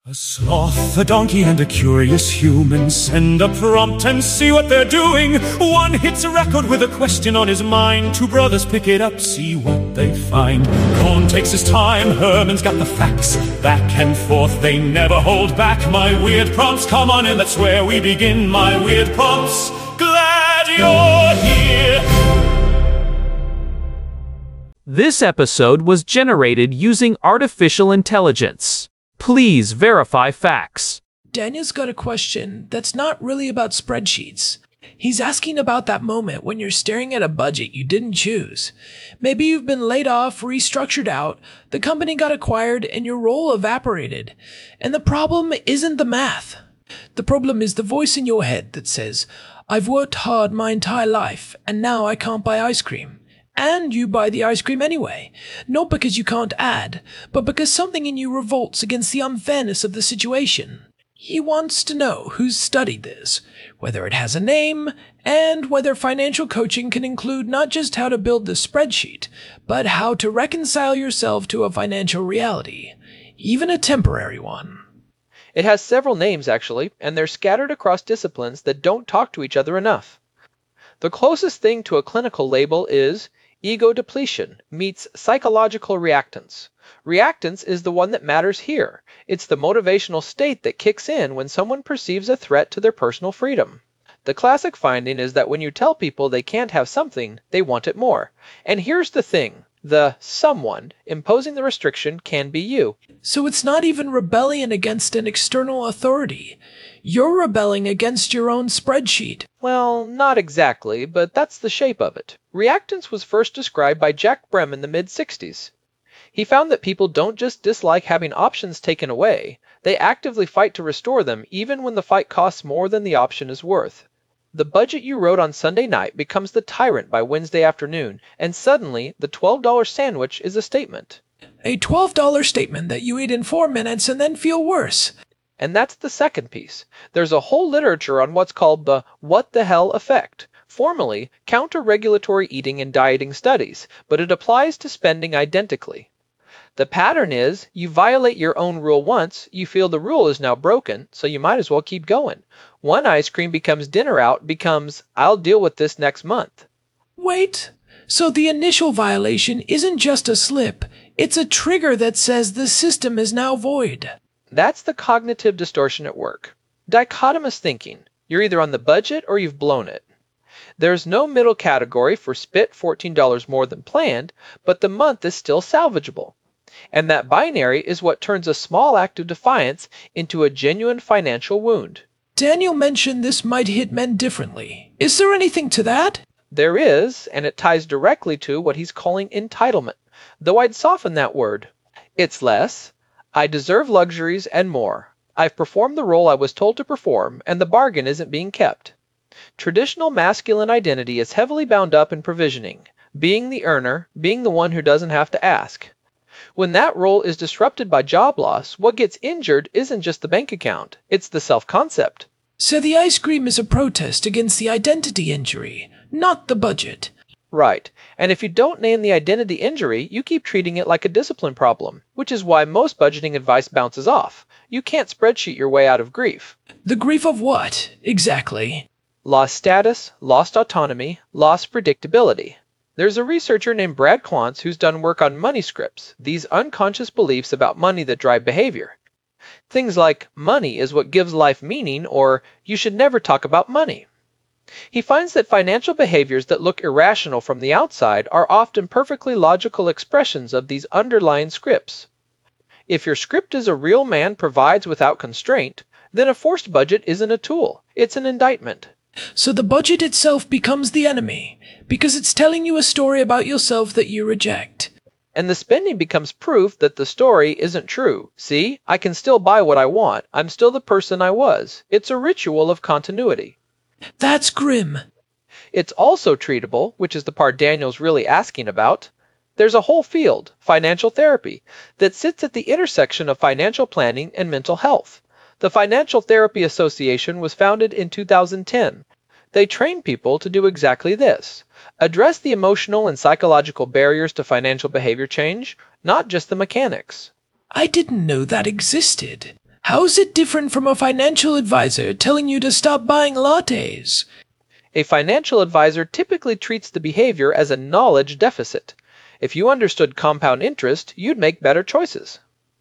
A sloth, a donkey, and a curious human send a prompt and see what they're doing. One hits a record with a question on his mind. Two brothers pick it up, see what they find. Cohn takes his time, Herman's got the facts. Back and forth, they never hold back. My weird prompts, come on in, that's where we begin. My weird prompts, glad you're here. This episode was generated using artificial intelligence. Please verify facts. Daniel's got a question that's not really about spreadsheets. He's asking about that moment when you're staring at a budget you didn't choose. Maybe you've been laid off, restructured out, the company got acquired, and your role evaporated. And the problem isn't the math. The problem is the voice in your head that says, "I've worked hard my entire life, and now I can't buy ice cream." And you buy the ice cream anyway, not because you can't add, but because something in you revolts against the unfairness of the situation. He wants to know who's studied this, whether it has a name, and whether financial coaching can include not just how to build the spreadsheet, but how to reconcile yourself to a financial reality, even a temporary one. It has several names, actually, and they're scattered across disciplines that don't talk to each other enough. The closest thing to a clinical label is ego depletion meets psychological reactance. Reactance is the one that matters here. It's the motivational state that kicks in when someone perceives a threat to their personal freedom. The classic finding is that when you tell people they can't have something, they want it more. And here's the thing. The someone imposing the restriction can be you. So it's not even rebellion against an external authority. You're rebelling against your own spreadsheet. Well, not exactly, but that's the shape of it. Reactance was first described by Jack Brem in the mid-60s. He found that people don't just dislike having options taken away, they actively fight to restore them even when the fight costs more than the option is worth. The budget you wrote on Sunday night becomes the tyrant by Wednesday afternoon, and suddenly the $12 sandwich is a statement. A $12 statement that you eat in 4 minutes and then feel worse. And that's the second piece. There's a whole literature on what's called the what the hell effect, formerly counter-regulatory eating and dieting studies, but it applies to spending identically. The pattern is, you violate your own rule once, you feel the rule is now broken, so you might as well keep going. One ice cream becomes dinner out, becomes, I'll deal with this next month. Wait, so the initial violation isn't just a slip, it's a trigger that says the system is now void. That's the cognitive distortion at work. Dichotomous thinking. You're either on the budget or you've blown it. There's no middle category for spit $14 more than planned, but the month is still salvageable. And that binary is what turns a small act of defiance into a genuine financial wound. Daniel mentioned this might hit men differently. Is there anything to that? There is, and it ties directly to what he's calling entitlement, though I'd soften that word. It's less, I deserve luxuries and more. I've performed the role I was told to perform, and the bargain isn't being kept. Traditional masculine identity is heavily bound up in provisioning, being the earner, being the one who doesn't have to ask. When that role is disrupted by job loss, what gets injured isn't just the bank account, it's the self-concept. So the ice cream is a protest against the identity injury, not the budget. Right, and if you don't name the identity injury, you keep treating it like a discipline problem, which is why most budgeting advice bounces off. You can't spreadsheet your way out of grief. The grief of what, exactly? Lost status, lost autonomy, lost predictability. There's a researcher named Brad Klontz who's done work on money scripts, these unconscious beliefs about money that drive behavior. Things like, money is what gives life meaning, or you should never talk about money. He finds that financial behaviors that look irrational from the outside are often perfectly logical expressions of these underlying scripts. If your script is a real man provides without constraint, then a forced budget isn't a tool, it's an indictment. So the budget itself becomes the enemy, because it's telling you a story about yourself that you reject. And the spending becomes proof that the story isn't true. See, I can still buy what I want, I'm still the person I was. It's a ritual of continuity. That's grim. It's also treatable, which is the part Daniel's really asking about. There's a whole field, financial therapy, that sits at the intersection of financial planning and mental health. The Financial Therapy Association was founded in 2010. They train people to do exactly this. Address the emotional and psychological barriers to financial behavior change, not just the mechanics. I didn't know that existed. How's it different from a financial advisor telling you to stop buying lattes? A financial advisor typically treats the behavior as a knowledge deficit. If you understood compound interest, you'd make better choices.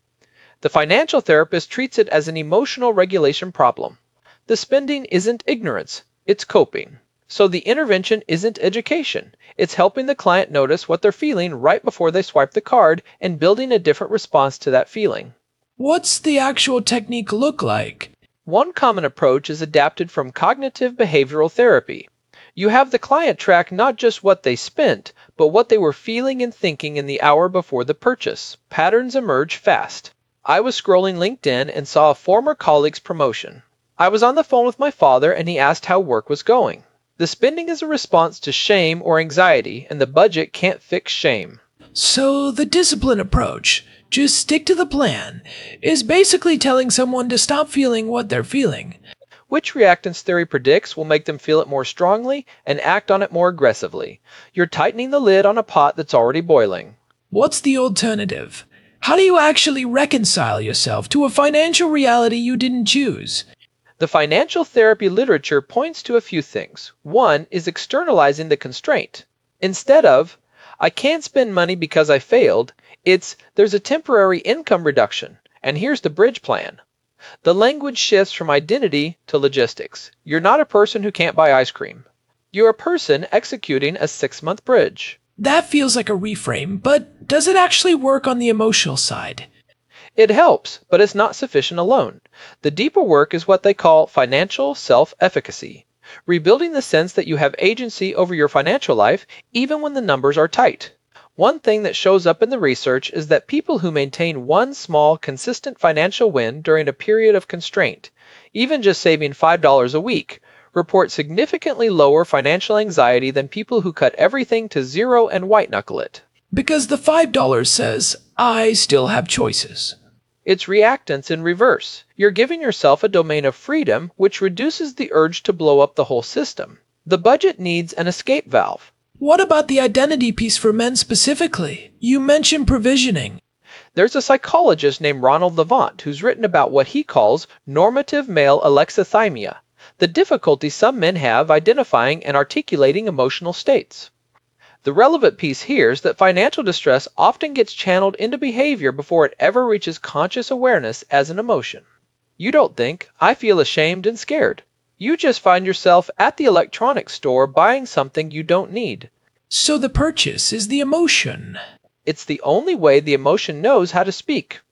The financial therapist treats it as an emotional regulation problem. The spending isn't ignorance, it's coping. So the intervention isn't education. It's helping the client notice what they're feeling right before they swipe the card and building a different response to that feeling. What's the actual technique look like? One common approach is adapted from cognitive behavioral therapy. You have the client track not just what they spent, but what they were feeling and thinking in the hour before the purchase. Patterns emerge fast. I was scrolling LinkedIn and saw a former colleague's promotion. I was on the phone with my father and he asked how work was going. The spending is a response to shame or anxiety, and the budget can't fix shame. So the discipline approach, just stick to the plan, is basically telling someone to stop feeling what they're feeling. Which reactance theory predicts will make them feel it more strongly and act on it more aggressively. You're tightening the lid on a pot that's already boiling. What's the alternative? How do you actually reconcile yourself to a financial reality you didn't choose? The financial therapy literature points to a few things. One is externalizing the constraint. Instead of, I can't spend money because I failed, it's, there's a temporary income reduction, and here's the bridge plan. The language shifts from identity to logistics. You're not a person who can't buy ice cream. You're a person executing a 6-month bridge. That feels like a reframe, but does it actually work on the emotional side? It helps, but it's not sufficient alone. The deeper work is what they call financial self-efficacy, rebuilding the sense that you have agency over your financial life even when the numbers are tight. One thing that shows up in the research is that people who maintain one small, consistent financial win during a period of constraint, even just saving $5 a week, report significantly lower financial anxiety than people who cut everything to zero and white-knuckle it. Because the $5 says, I still have choices. It's reactance in reverse. You're giving yourself a domain of freedom, which reduces the urge to blow up the whole system. The budget needs an escape valve. What about the identity piece for men specifically? You mentioned provisioning. There's a psychologist named Ronald Levant who's written about what he calls normative male alexithymia, the difficulty some men have identifying and articulating emotional states. The relevant piece here is that financial distress often gets channeled into behavior before it ever reaches conscious awareness as an emotion. You don't think, I feel ashamed and scared. You just find yourself at the electronics store buying something you don't need. So the purchase is the emotion. It's the only way the emotion knows how to speak.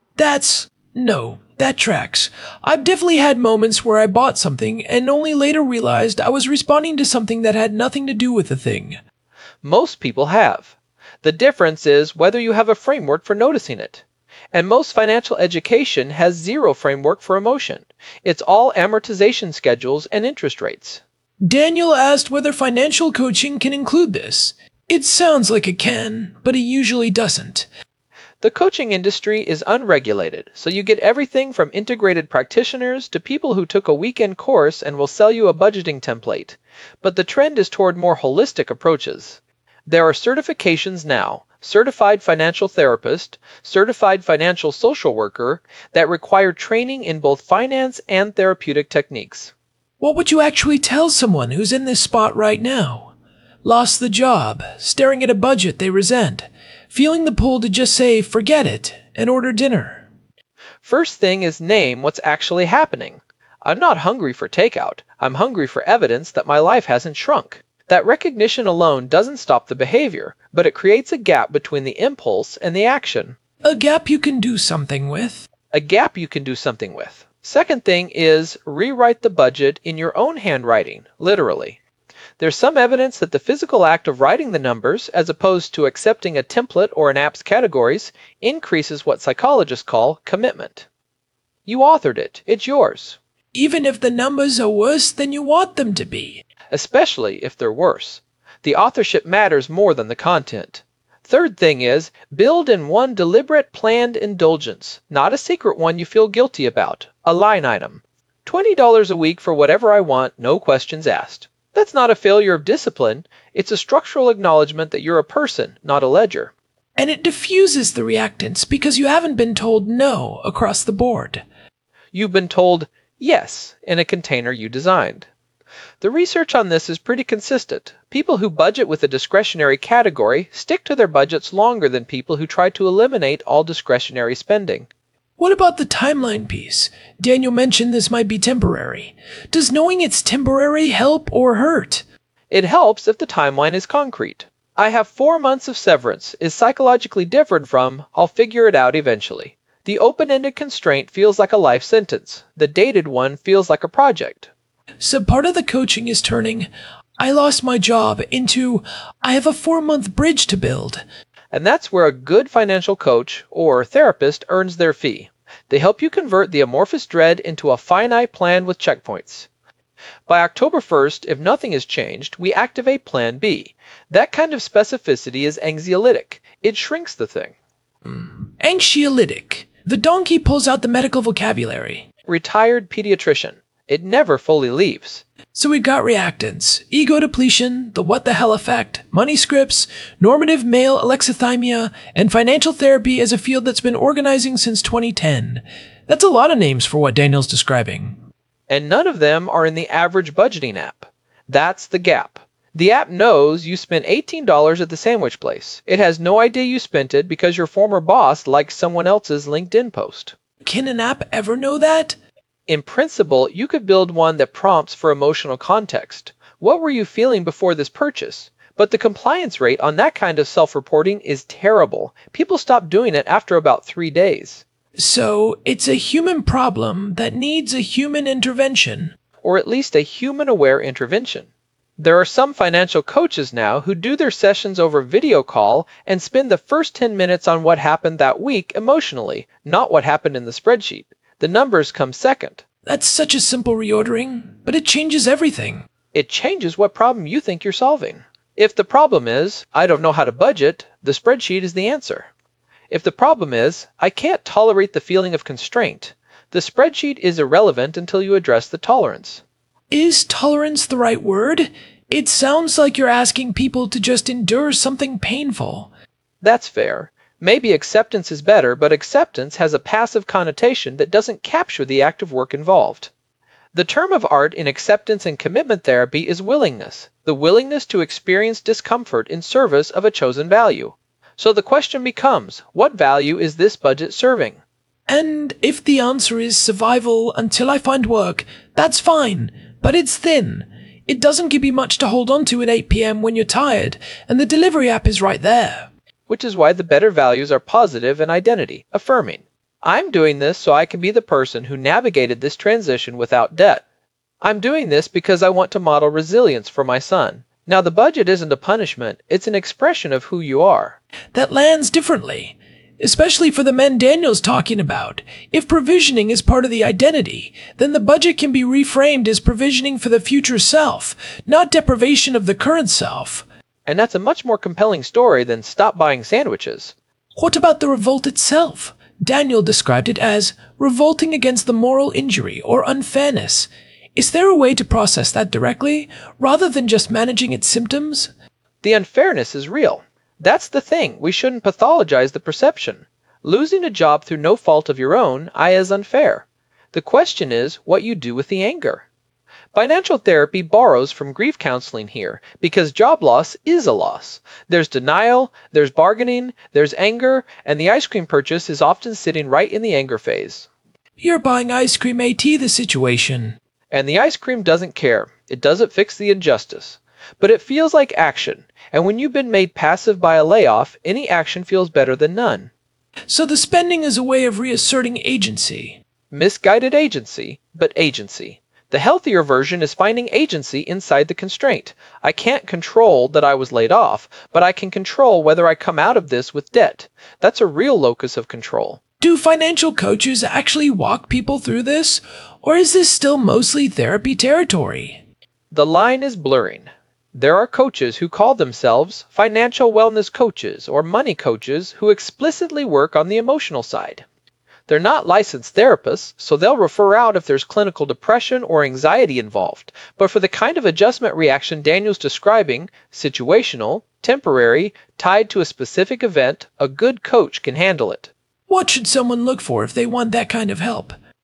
No, that tracks. I've definitely had moments where I bought something and only later realized I was responding to something that had nothing to do with the thing. Most people have. The difference is whether you have a framework for noticing it. And most financial education has zero framework for emotion. It's all amortization schedules and interest rates. Daniel asked whether financial coaching can include this. It sounds like it can, but it usually doesn't. The coaching industry is unregulated, so you get everything from integrated practitioners to people who took a weekend course and will sell you a budgeting template. But the trend is toward more holistic approaches. There are certifications now, certified financial therapist, certified financial social worker, that require training in both finance and therapeutic techniques. What would you actually tell someone who's in this spot right now? Lost the job, staring at a budget they resent, feeling the pull to just say, forget it, and order dinner. First thing is name what's actually happening. I'm not hungry for takeout. I'm hungry for evidence that my life hasn't shrunk. That recognition alone doesn't stop the behavior, but it creates a gap between the impulse and the action. A gap you can do something with. A gap you can do something with. Second thing is rewrite the budget in your own handwriting, literally. There's some evidence that the physical act of writing the numbers, as opposed to accepting a template or an app's categories, increases what psychologists call commitment. You authored it. It's yours. Even if the numbers are worse than you want them to be. Especially if they're worse. The authorship matters more than the content. Third thing is, build in one deliberate, planned indulgence, not a secret one you feel guilty about, a line item. $20 a week for whatever I want, no questions asked. That's not a failure of discipline, it's a structural acknowledgement that you're a person, not a ledger. And it diffuses the reactance because you haven't been told no across the board. You've been told yes in a container you designed. The research on this is pretty consistent. People who budget with a discretionary category stick to their budgets longer than people who try to eliminate all discretionary spending. What about the timeline piece? Daniel mentioned this might be temporary. Does knowing it's temporary help or hurt? It helps if the timeline is concrete. I have 4 months of severance is psychologically different from I'll figure it out eventually. The open-ended constraint feels like a life sentence. The dated one feels like a project. So part of the coaching is turning, I lost my job, into, I have a 4-month bridge to build. And that's where a good financial coach or therapist earns their fee. They help you convert the amorphous dread into a finite plan with checkpoints. By October 1st, if nothing has changed, we activate Plan B. That kind of specificity is anxiolytic. It shrinks the thing. Anxiolytic. The donkey pulls out the medical vocabulary. Retired pediatrician. It never fully leaves. So we got reactants, ego depletion, the what the hell effect, money scripts, normative male alexithymia, and financial therapy as a field that's been organizing since 2010. That's a lot of names for what Daniel's describing. And none of them are in the average budgeting app. That's the gap. The app knows you spent $18 at the sandwich place. It has no idea you spent it because your former boss liked someone else's LinkedIn post. Can an app ever know that? In principle, you could build one that prompts for emotional context. What were you feeling before this purchase? But the compliance rate on that kind of self-reporting is terrible. People stop doing it after about 3 days. So it's a human problem that needs a human intervention. Or at least a human-aware intervention. There are some financial coaches now who do their sessions over video call and spend the first 10 minutes on what happened that week emotionally, not what happened in the spreadsheet. The numbers come second. That's such a simple reordering, but it changes everything. It changes what problem you think you're solving. If the problem is, I don't know how to budget, the spreadsheet is the answer. If the problem is, I can't tolerate the feeling of constraint, the spreadsheet is irrelevant until you address the tolerance. Is tolerance the right word? It sounds like you're asking people to just endure something painful. That's fair. Maybe acceptance is better, but acceptance has a passive connotation that doesn't capture the active work involved. The term of art in acceptance and commitment therapy is willingness, the willingness to experience discomfort in service of a chosen value. So the question becomes, what value is this budget serving? And if the answer is survival until I find work, that's fine, but it's thin. It doesn't give you much to hold on to at 8 p.m. when you're tired, and the delivery app is right there. Which is why the better values are positive and identity, affirming. I'm doing this so I can be the person who navigated this transition without debt. I'm doing this because I want to model resilience for my son. Now the budget isn't a punishment, it's an expression of who you are. That lands differently, especially for the men Daniel's talking about. If provisioning is part of the identity, then the budget can be reframed as provisioning for the future self, not deprivation of the current self. And that's a much more compelling story than stop buying sandwiches. What about the revolt itself? Daniel described it as revolting against the moral injury or unfairness. Is there a way to process that directly, rather than just managing its symptoms? The unfairness is real. That's the thing, we shouldn't pathologize the perception. Losing a job through no fault of your own, is unfair. The question is what you do with the anger. Financial therapy borrows from grief counseling here, because job loss is a loss. There's denial, there's bargaining, there's anger, and the ice cream purchase is often sitting right in the anger phase. You're buying ice cream AT the situation. And the ice cream doesn't care. It doesn't fix the injustice. But it feels like action, and when you've been made passive by a layoff, any action feels better than none. So the spending is a way of reasserting agency. Misguided agency, but agency. The healthier version is finding agency inside the constraint. I can't control that I was laid off, but I can control whether I come out of this with debt. That's a real locus of control. Do financial coaches actually walk people through this, or is this still mostly therapy territory? The line is blurring. There are coaches who call themselves financial wellness coaches or money coaches who explicitly work on the emotional side. They're not licensed therapists, so they'll refer out if there's clinical depression or anxiety involved. But for the kind of adjustment reaction Daniel's describing, situational, temporary, tied to a specific event, a good coach can handle it. What should someone look for if they want that kind of help?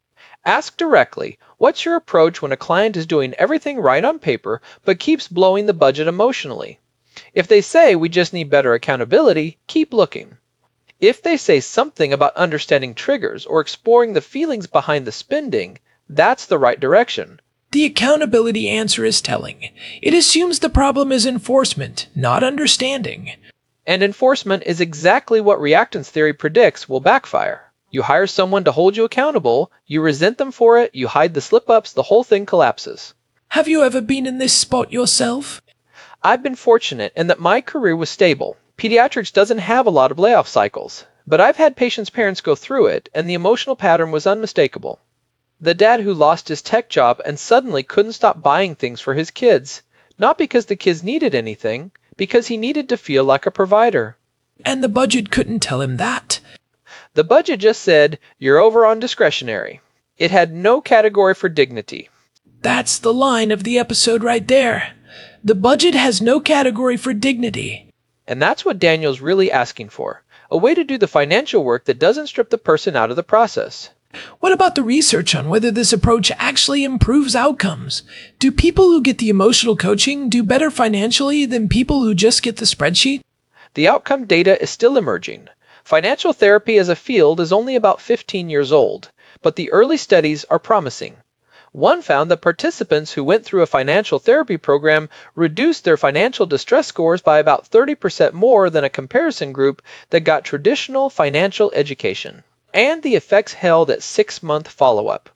Ask directly, what's your approach when a client is doing everything right on paper but keeps blowing the budget emotionally? If they say we just need better accountability, keep looking. If they say something about understanding triggers or exploring the feelings behind the spending, that's the right direction. The accountability answer is telling. It assumes the problem is enforcement, not understanding. And enforcement is exactly what reactance theory predicts will backfire. You hire someone to hold you accountable, you resent them for it, you hide the slip-ups, the whole thing collapses. Have you ever been in this spot yourself? I've been fortunate in that my career was stable. Pediatrics doesn't have a lot of layoff cycles, but I've had patients' parents go through it, and the emotional pattern was unmistakable. The dad who lost his tech job and suddenly couldn't stop buying things for his kids, not because the kids needed anything, because he needed to feel like a provider. And the budget couldn't tell him that. The budget just said, you're over on discretionary. It had no category for dignity. That's the line of the episode right there. The budget has no category for dignity. And that's what Daniel's really asking for. A way to do the financial work that doesn't strip the person out of the process. What about the research on whether this approach actually improves outcomes? Do people who get the emotional coaching do better financially than people who just get the spreadsheet? The outcome data is still emerging. Financial therapy as a field is only about 15 years old, but the early studies are promising. One found that participants who went through a financial therapy program reduced their financial distress scores by about 30% more than a comparison group that got traditional financial education. And the effects held at 6-month follow-up.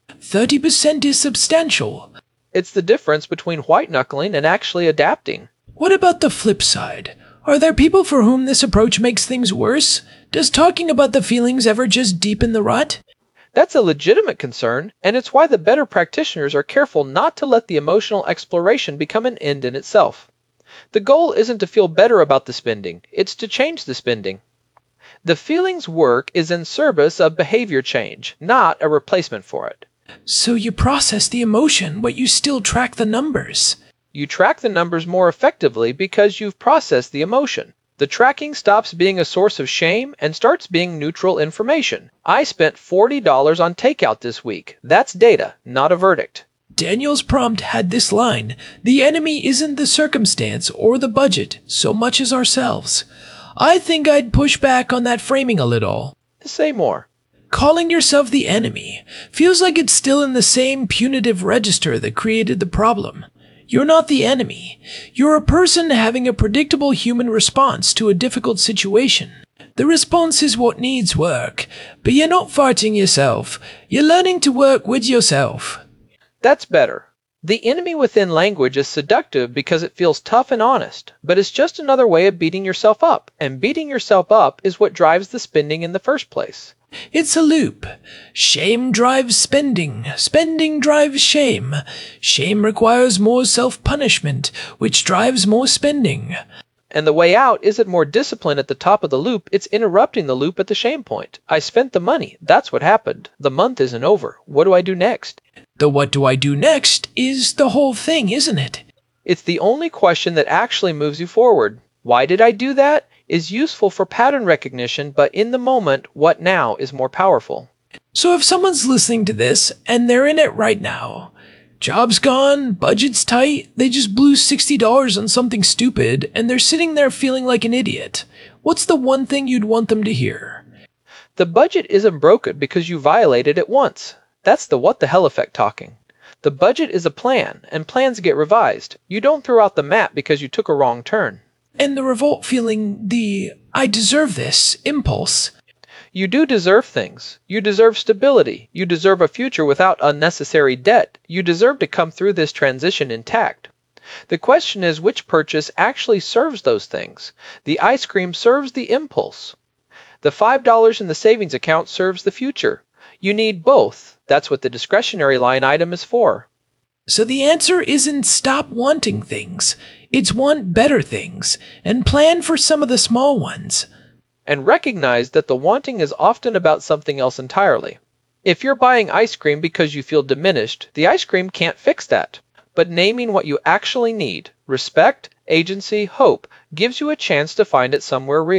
30% is substantial. It's the difference between white-knuckling and actually adapting. What about the flip side? Are there people for whom this approach makes things worse? Does talking about the feelings ever just deepen the rut? That's a legitimate concern, and it's why the better practitioners are careful not to let the emotional exploration become an end in itself. The goal isn't to feel better about the spending, it's to change the spending. The feelings work is in service of behavior change, not a replacement for it. So you process the emotion, but you still track the numbers. You track the numbers more effectively because you've processed the emotion. The tracking stops being a source of shame and starts being neutral information. I spent $40 on takeout this week. That's data, not a verdict. Daniel's prompt had this line: the enemy isn't the circumstance or the budget so much as ourselves. I think I'd push back on that framing a little. Say more. Calling yourself the enemy feels like it's still in the same punitive register that created the problem. You're not the enemy. You're a person having a predictable human response to a difficult situation. The response is what needs work, but you're not farting yourself. You're learning to work with yourself. That's better. The enemy within language is seductive because it feels tough and honest, but it's just another way of beating yourself up, and beating yourself up is what drives the spending in the first place. It's a loop. Shame drives spending. Spending drives shame. Shame requires more self-punishment, which drives more spending. And the way out isn't more discipline at the top of the loop, it's interrupting the loop at the shame point. I spent the money. That's what happened. The month isn't over. What do I do next? The what do I do next is the whole thing, isn't it? It's the only question that actually moves you forward. Why did I do that? Is useful for pattern recognition, but in the moment, what now is more powerful. So if someone's listening to this and they're in it right now, job's gone, budget's tight, they just blew $60 on something stupid, and they're sitting there feeling like an idiot, what's the one thing you'd want them to hear? The budget isn't broken because you violated it once. That's the what the hell effect talking. The budget is a plan, and plans get revised. You don't throw out the map because you took a wrong turn. And the revolt feeling, the I deserve this impulse. You do deserve things. You deserve stability. You deserve a future without unnecessary debt. You deserve to come through this transition intact. The question is which purchase actually serves those things. The ice cream serves the impulse. The $5 in the savings account serves the future. You need both. That's what the discretionary line item is for. So the answer isn't stop wanting things. It's want better things, and plan for some of the small ones. And recognize that the wanting is often about something else entirely. If you're buying ice cream because you feel diminished, the ice cream can't fix that. But naming what you actually need, respect, agency, hope, gives you a chance to find it somewhere real.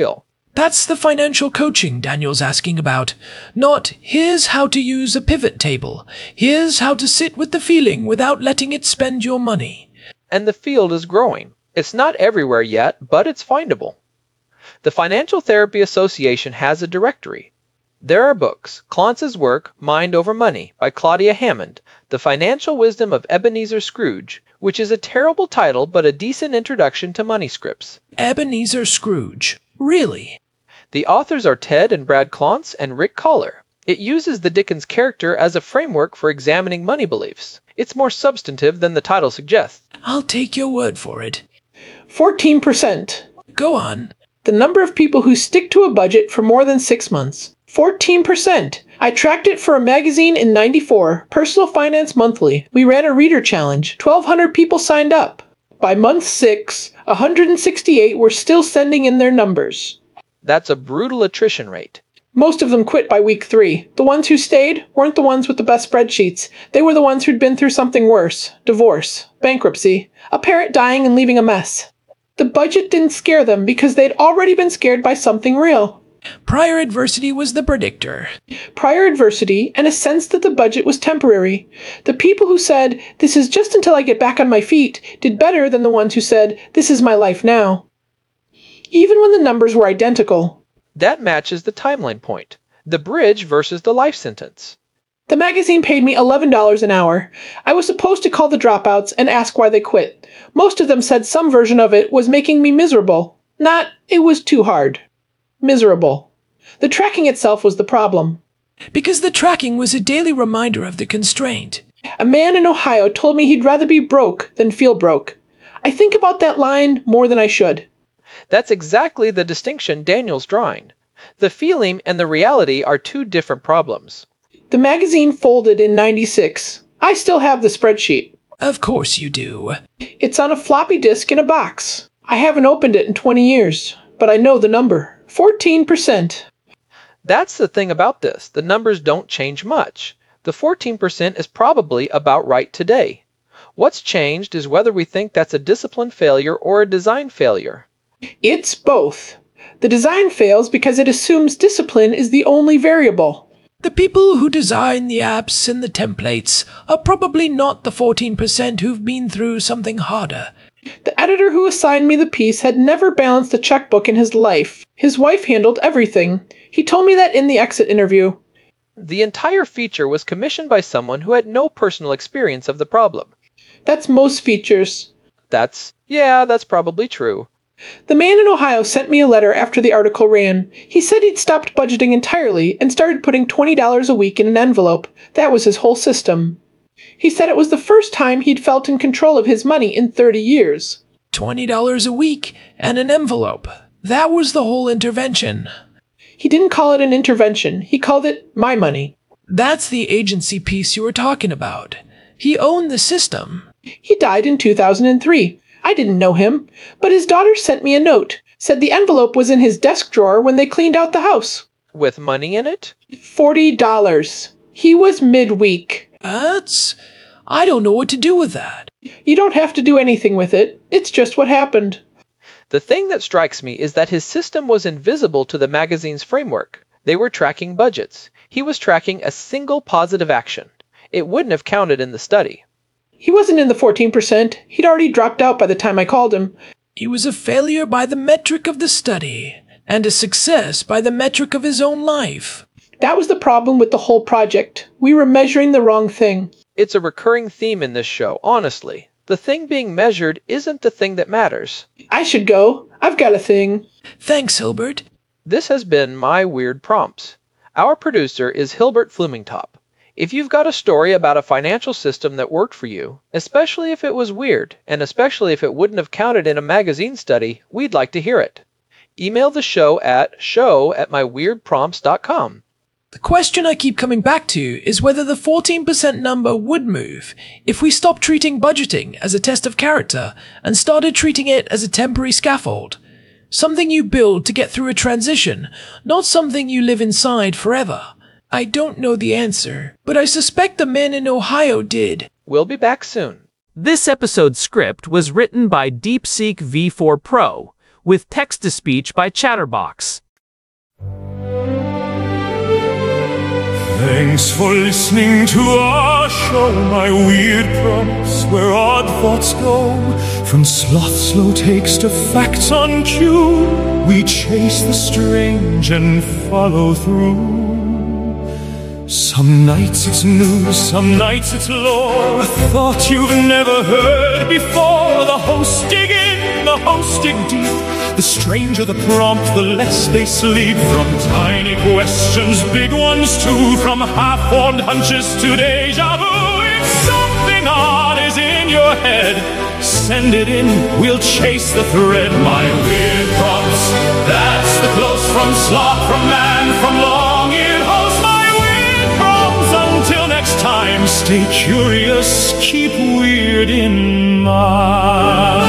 That's the financial coaching Daniel's asking about. Not, here's how to use a pivot table. Here's how to sit with the feeling without letting it spend your money. And the field is growing. It's not everywhere yet, but it's findable. The Financial Therapy Association has a directory. There are books: Clonce's work, Mind Over Money, by Claudia Hammond, The Financial Wisdom of Ebenezer Scrooge, which is a terrible title but a decent introduction to money scripts. Ebenezer Scrooge. Really? The authors are Ted and Brad Clonce and Rick Collar. It uses the Dickens character as a framework for examining money beliefs. It's more substantive than the title suggests. I'll take your word for it. 14%. Go on. The number of people who stick to a budget for more than 6 months. 14%. I tracked it for a magazine in '94, Personal Finance Monthly. We ran a reader challenge. 1,200 people signed up. By month 6, 168 were still sending in their numbers. That's a brutal attrition rate. Most of them quit by week 3. The ones who stayed weren't the ones with the best spreadsheets. They were the ones who'd been through something worse. Divorce, bankruptcy, a parent dying and leaving a mess. The budget didn't scare them because they'd already been scared by something real. Prior adversity was the predictor. Prior adversity and a sense that the budget was temporary. The people who said, "This is just until I get back on my feet," did better than the ones who said, "This is my life now." Even when the numbers were identical. That matches the timeline point. The bridge versus the life sentence. The magazine paid me $11 an hour. I was supposed to call the dropouts and ask why they quit. Most of them said some version of it was making me miserable. Not, it was too hard. Miserable. The tracking itself was the problem. Because the tracking was a daily reminder of the constraint. A man in Ohio told me he'd rather be broke than feel broke. I think about that line more than I should. That's exactly the distinction Daniel's drawing. The feeling and the reality are two different problems. The magazine folded in '96. I still have the spreadsheet. Of course you do. It's on a floppy disk in a box. I haven't opened it in 20 years, but I know the number. 14%. That's the thing about this. The numbers don't change much. The 14% is probably about right today. What's changed is whether we think that's a discipline failure or a design failure. It's both. The design fails because it assumes discipline is the only variable. The people who design the apps and the templates are probably not the 14% who've been through something harder. The editor who assigned me the piece had never balanced a checkbook in his life. His wife handled everything. He told me that in the exit interview. The entire feature was commissioned by someone who had no personal experience of the problem. That's most features. That's probably true. The man in Ohio sent me a letter after the article ran. He said he'd stopped budgeting entirely and started putting $20 a week in an envelope. That was his whole system. He said it was the first time he'd felt in control of his money in 30 years. $20 a week and an envelope. That was the whole intervention. He didn't call it an intervention. He called it my money. That's the agency piece you were talking about. He owned the system. He died in 2003. I didn't know him, but his daughter sent me a note. Said the envelope was in his desk drawer when they cleaned out the house. With money in it? $40. He was midweek. I don't know what to do with that. You don't have to do anything with it. It's just what happened. The thing that strikes me is that his system was invisible to the magazine's framework. They were tracking budgets. He was tracking a single positive action. It wouldn't have counted in the study. He wasn't in the 14%. He'd already dropped out by the time I called him. He was a failure by the metric of the study, and a success by the metric of his own life. That was the problem with the whole project. We were measuring the wrong thing. It's a recurring theme in this show, honestly. The thing being measured isn't the thing that matters. I should go. I've got a thing. Thanks, Hilbert. This has been My Weird Prompts. Our producer is Hilbert Flumingtop. If you've got a story about a financial system that worked for you, especially if it was weird, and especially if it wouldn't have counted in a magazine study, we'd like to hear it. Email the show at show@myweirdprompts.com. The question I keep coming back to is whether the 14% number would move if we stopped treating budgeting as a test of character and started treating it as a temporary scaffold. Something you build to get through a transition, not something you live inside forever. I don't know the answer, but I suspect the man in Ohio did. We'll be back soon. This episode's script was written by DeepSeek V4 Pro, with text-to-speech by Chatterbox. Thanks for listening to our show, my weird prompts where odd thoughts go. From sloth slow takes to facts on cue, we chase the strange and follow through. Some nights it's news, some nights it's lore, a thought you've never heard before. The hosts dig in, the hosts dig deep. The stranger the prompt, the less they sleep. From tiny questions, big ones too. From half-formed hunches to deja vu. If something odd is in your head, send it in, we'll chase the thread. My weird prompts, that's the close from sloth, from man, from long-eared host. My weird prompts, until next time, stay curious, keep weird in mind.